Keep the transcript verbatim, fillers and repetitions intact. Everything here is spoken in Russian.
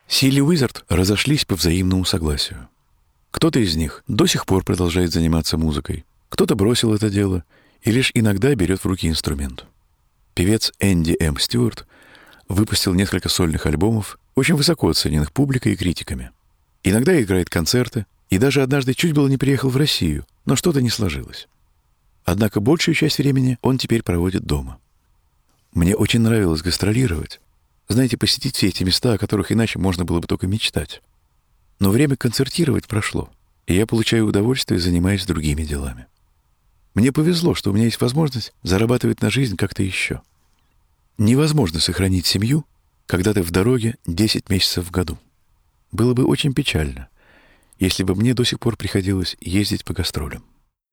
Силли Уизард разошлись по взаимному согласию. Кто-то из них до сих пор продолжает заниматься музыкой, кто-то бросил это дело и лишь иногда берет в руки инструмент. Певец Энди М. Стюарт выпустил несколько сольных альбомов, очень высоко оцененных публикой и критиками. Иногда играет концерты, и даже однажды чуть было не приехал в Россию, но что-то не сложилось. Однако большую часть времени он теперь проводит дома. Мне очень нравилось гастролировать, знаете, посетить все эти места, о которых иначе можно было бы только мечтать. Но время концертировать прошло, и я получаю удовольствие, занимаясь другими делами. Мне повезло, что у меня есть возможность зарабатывать на жизнь как-то еще. Невозможно сохранить семью, когда ты в дороге десять месяцев в году. Было бы очень печально, если бы мне до сих пор приходилось ездить по гастролям.